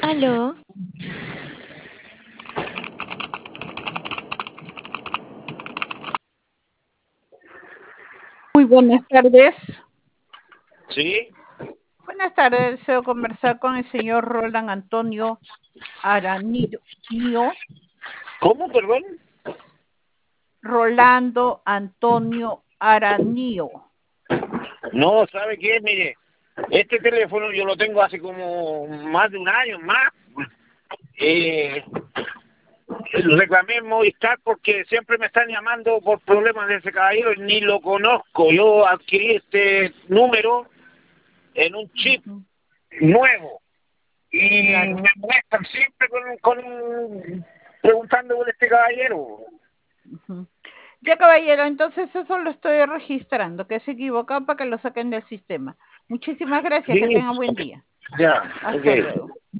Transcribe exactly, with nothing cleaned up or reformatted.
Aló. Muy buenas tardes. Sí. Buenas tardes, deseo conversar con el señor Roland Antonio Aranillo. ¿Cómo, perdón? Rolando Antonio Aranillo. No, ¿sabe qué? Mire, este teléfono yo lo tengo hace como más de un año más. Eh, reclamé en Movistar porque siempre me están llamando por problemas de ese caballero y ni lo conozco. Yo adquirí este número en un chip uh-huh. nuevo y claro. me molestan siempre con, con preguntando por este caballero. Uh-huh. Ya, caballero, entonces eso lo estoy registrando, que se equivocado para que lo saquen del sistema. Muchísimas gracias, sí. Que tengan buen día. Ya, hasta okay. luego.